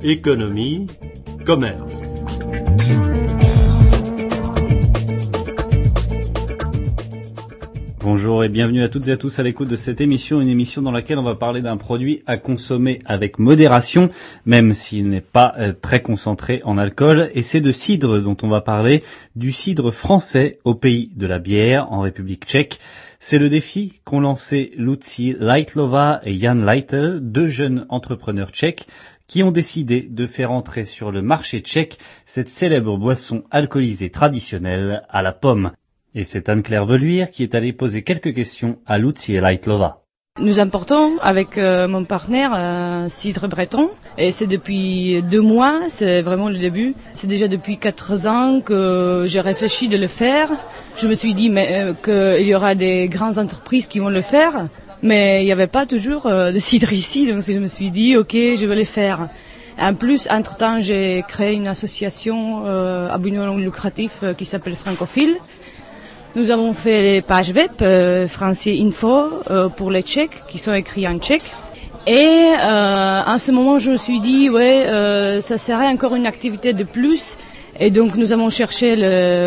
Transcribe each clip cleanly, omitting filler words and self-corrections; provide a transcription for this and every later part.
économie, commerce. Bonjour et bienvenue à toutes et à tous à l'écoute de cette émission, une émission dans laquelle on va parler d'un produit à consommer avec modération, même s'il n'est pas très concentré en alcool, et c'est de cidre dont on va parler, du cidre français au pays de la bière, en République tchèque. C'est le défi qu'ont lancé Lucie Leitlova et Jan Leitel, deux jeunes entrepreneurs tchèques, qui ont décidé de faire entrer sur le marché tchèque cette célèbre boisson alcoolisée traditionnelle à la pomme. Et c'est Anne-Claire Veluire qui est allée poser quelques questions à Lucie Leitlova. Nous importons avec mon partenaire un cidre breton et c'est depuis 2 mois, c'est vraiment le début. C'est déjà depuis 4 ans que j'ai réfléchi de le faire. Je me suis dit qu'il y aura des grandes entreprises qui vont le faire, mais il n'y avait pas toujours de cidre ici, donc je me suis dit ok, je vais le faire. En plus, entre-temps, j'ai créé une association à but non lucratif qui s'appelle Francophile. Nous avons fait les pages web français info pour les Tchèques qui sont écrits en tchèque. Et en ce moment, je me suis dit ça serait encore une activité de plus. Et donc nous avons cherché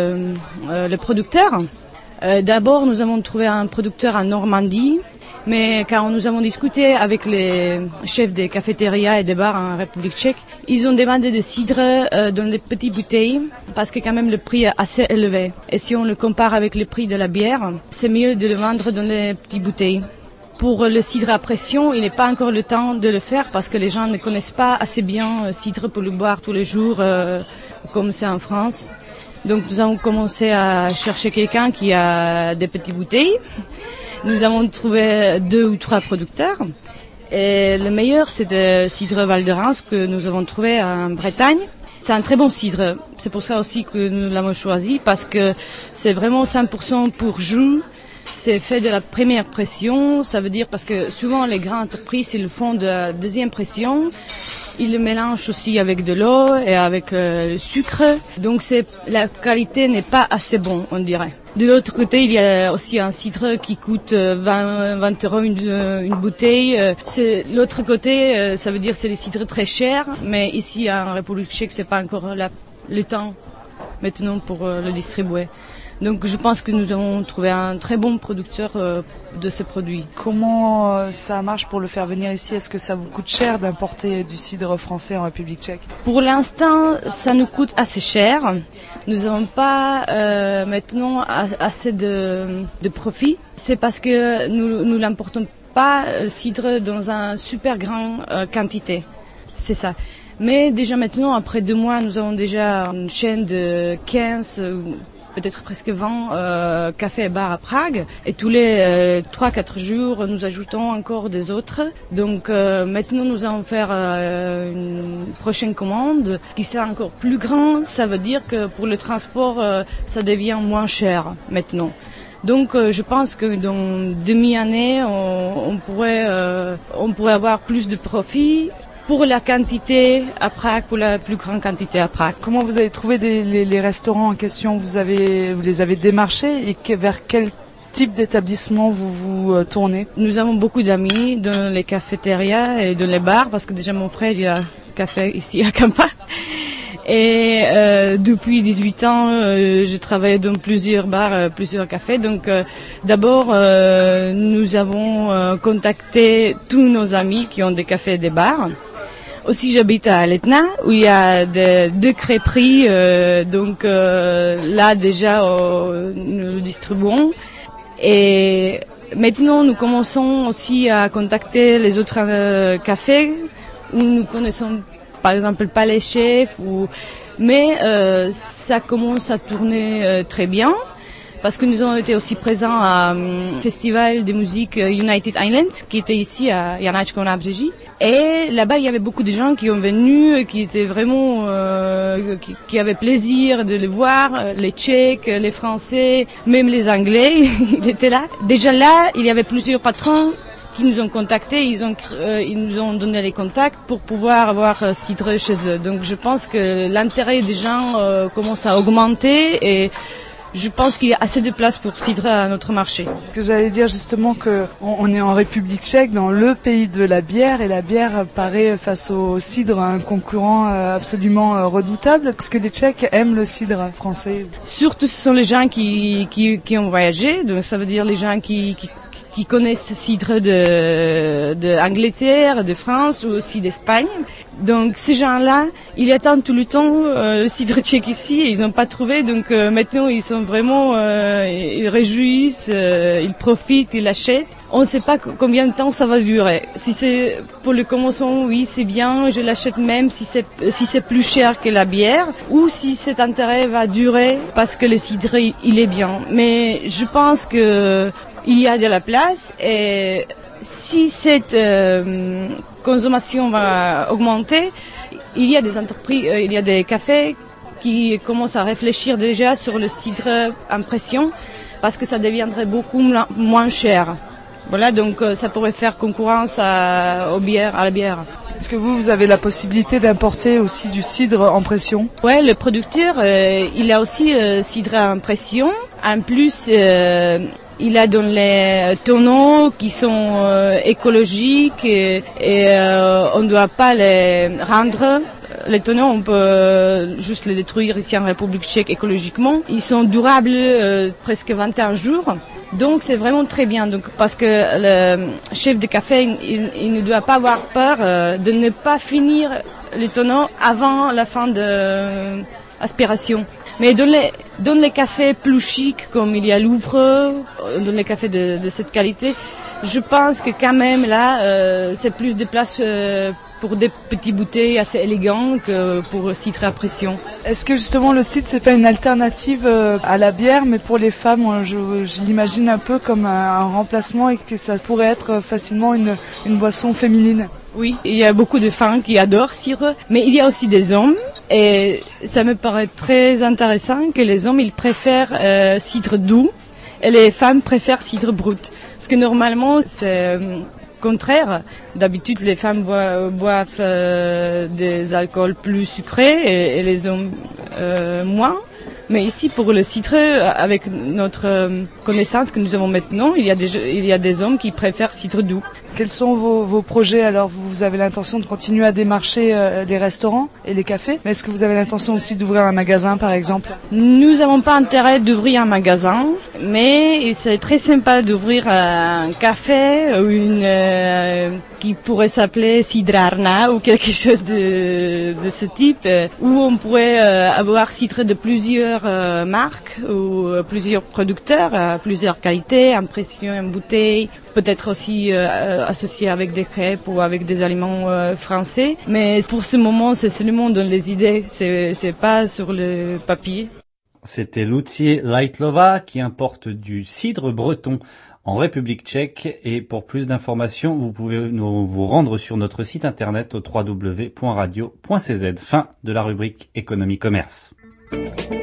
le producteur. D'abord, nous avons trouvé un producteur en Normandie. Mais quand nous avons discuté avec les chefs des cafétérias et des bars en République tchèque, ils ont demandé de cidre dans les petites bouteilles parce que quand même le prix est assez élevé. Et si on le compare avec le prix de la bière, c'est mieux de le vendre dans les petites bouteilles. Pour le cidre à pression, il n'est pas encore le temps de le faire parce que les gens ne connaissent pas assez bien le cidre pour le boire tous les jours comme c'est en France. Donc nous avons commencé à chercher quelqu'un qui a des petites bouteilles. Nous avons trouvé 2 ou 3 producteurs et le meilleur c'est le cidre Val de Rance que nous avons trouvé en Bretagne. C'est un très bon cidre, c'est pour ça aussi que nous l'avons choisi parce que c'est vraiment 100% pour jus, c'est fait de la première pression, ça veut dire parce que souvent les grandes entreprises ils le font de la deuxième pression. Ils le mélangent aussi avec de l'eau et avec le sucre. Donc la qualité n'est pas assez bonne, on dirait. De l'autre côté, il y a aussi un cidre qui coûte 20 euros une bouteille. L'autre côté, ça veut dire c'est le cidre très cher. Mais ici, en République tchèque, c'est pas encore le temps maintenant pour le distribuer. Donc je pense que nous avons trouvé un très bon producteur de ce produit. Comment ça marche pour le faire venir ici? Est-ce que ça vous coûte cher d'importer du cidre français en République tchèque? Pour l'instant, ça nous coûte assez cher. Nous n'avons pas maintenant assez de profit. C'est parce que nous n'importons pas cidre dans une super grande quantité. C'est ça. Mais déjà maintenant, après 2 mois, nous avons déjà une chaîne de 15... peut-être presque 20 cafés et bars à Prague. Et tous les 3-4 jours, nous ajoutons encore des autres. Donc maintenant, nous allons faire une prochaine commande qui sera encore plus grande. Ça veut dire que pour le transport, ça devient moins cher maintenant. Donc je pense que dans demi-année, on pourrait avoir plus de profit. Pour la quantité à Prague, pour la plus grande quantité à Prague. Comment vous avez trouvé les restaurants en question? Vous les avez démarchés et vers quel type d'établissement vous tournez? Nous avons beaucoup d'amis dans les cafétérias et dans les bars parce que déjà mon frère il a un café ici à Kampa. Et depuis 18 ans, je travaille dans plusieurs bars, plusieurs cafés. Donc d'abord, nous avons contacté tous nos amis qui ont des cafés et des bars. Aussi, j'habite à Letna, où il y a 2 crêperies. Donc là, déjà, nous le distribuons. Et maintenant, nous commençons aussi à contacter les autres cafés où nous connaissons, par exemple, pas les chefs. Mais ça commence à tourner très bien. Parce que nous avons été aussi présents à un festival de musique United Islands, qui était ici à Janačko na Břeží. Et là-bas, il y avait beaucoup de gens qui ont venu, qui étaient vraiment, qui avaient plaisir de les voir, les Tchèques, les Français, même les Anglais, ils étaient là. Déjà là, il y avait plusieurs patrons qui nous ont contactés, ils nous ont donné les contacts pour pouvoir avoir cidre chez eux. Donc je pense que l'intérêt des gens commence à augmenter et je pense qu'il y a assez de place pour cidre à notre marché. Que j'allais dire justement que on est en République tchèque, dans le pays de la bière, et la bière paraît face au cidre un concurrent absolument redoutable. Est-ce que les Tchèques aiment le cidre français? Surtout, ce sont les gens qui ont voyagé, donc ça veut dire les gens qui connaissent cidre de Angleterre, de France ou aussi d'Espagne. Donc ces gens-là, ils attendent tout le temps le cidre tchèque ici et ils n'ont pas trouvé. Donc maintenant ils sont vraiment, ils réjouissent, ils profitent, ils achètent. On ne sait pas combien de temps ça va durer. Si c'est pour le commencement, oui, c'est bien, je l'achète même si c'est plus cher que la bière, ou si cet intérêt va durer parce que le cidre il est bien. Mais je pense que il y a de la place et si cette consommation va augmenter, il y a des entreprises, il y a des cafés qui commencent à réfléchir déjà sur le cidre en pression parce que ça deviendrait beaucoup moins cher. Voilà, donc ça pourrait faire concurrence à la bière. Est-ce que vous avez la possibilité d'importer aussi du cidre en pression? Ouais, le producteur, il a aussi cidre en pression. En plus, il a dans les tonneaux qui sont écologiques et on ne doit pas les rendre. Les tonneaux, on peut juste les détruire ici en République tchèque écologiquement. Ils sont durables presque 21 jours. Donc c'est vraiment très bien. Donc, parce que le chef de café, il ne doit pas avoir peur de ne pas finir les tonneaux avant la fin de aspiration. Mais dans les cafés plus chics, comme il y a Louvre, dans les cafés de cette qualité, je pense que quand même là, c'est plus de place pour des petites bouteilles assez élégantes que pour le cidre à pression. Est-ce que justement le cidre, c'est pas une alternative à la bière, mais pour les femmes, je l'imagine un peu comme un remplacement et que ça pourrait être facilement une boisson féminine? Oui, il y a beaucoup de femmes qui adorent cidre, mais il y a aussi des hommes. Et ça me paraît très intéressant que les hommes, ils préfèrent cidre doux et les femmes préfèrent cidre brut. Parce que normalement, c'est contraire. D'habitude, les femmes boivent des alcools plus sucrés et les hommes moins. Mais ici, pour le cidre, avec notre connaissance que nous avons maintenant, il y a des hommes qui préfèrent cidre doux. Quels sont vos projets? Alors, vous avez l'intention de continuer à démarcher les restaurants et les cafés, mais est-ce que vous avez l'intention aussi d'ouvrir un magasin, par exemple? Nous n'avons pas intérêt d'ouvrir un magasin, mais c'est très sympa d'ouvrir un café ou qui pourrait s'appeler Cidrarna ou quelque chose de ce type, où on pourrait avoir cidre de plusieurs marques ou plusieurs producteurs, plusieurs qualités, impression en bouteille, peut-être aussi associé avec des crêpes ou avec des aliments français. Mais pour ce moment, c'est seulement dans les idées, c'est pas sur le papier. C'était Lucie Leitlova qui importe du cidre breton en République tchèque. Et pour plus d'informations, vous pouvez vous rendre sur notre site internet au www.radio.cz. Fin de la rubrique Économie-Commerce.